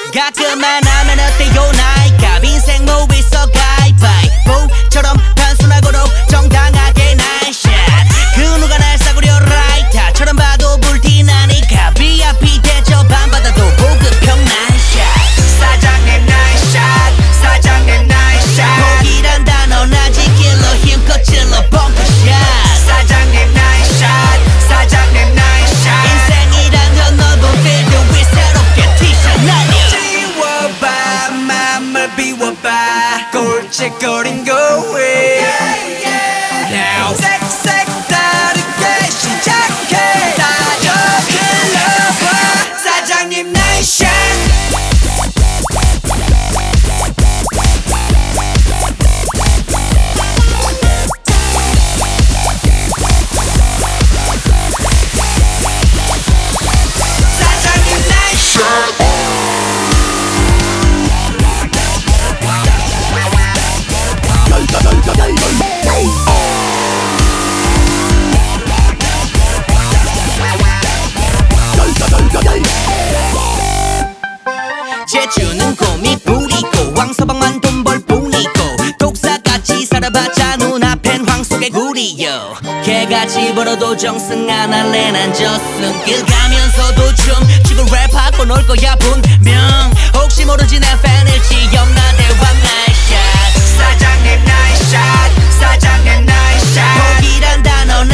가끔만 하면 어때요 나이값 인생 뭐 있어 가위바위보처럼 단순하고도 정당하게 나이샷 그 누가 날 싸구려 라이터처럼 봐도 불티나니까 VIP 대접안 받아도 보급형 나이샷 사장님 나이샷 사장님 나이샷 포기란 단어는 아직 길러 힘껏 찔러 벙커샷 사장님 나이샷 사장님 나이샷 인생이란 건 넓은 필드 위 새롭게 티샷 날려 지워봐 맘을 비워봐 골칫거린 거왜 Now 색색다르게 시작해 다져 흘러봐 사장님 나이샷 재주는 꿈이 부리고 왕서방만 돈 벌 뿐이고 독사같이 살아봤자 눈앞엔 황속의 구리요 개같이 벌어도 정승 안 할래 난 저승 길 가면서도 춤추고 랩하고 놀 거야 분명 혹시 모르지 내 팬일지 염라 대왕 나이샷 사장님 나이샷 사장님 나이샷 포기란 단어는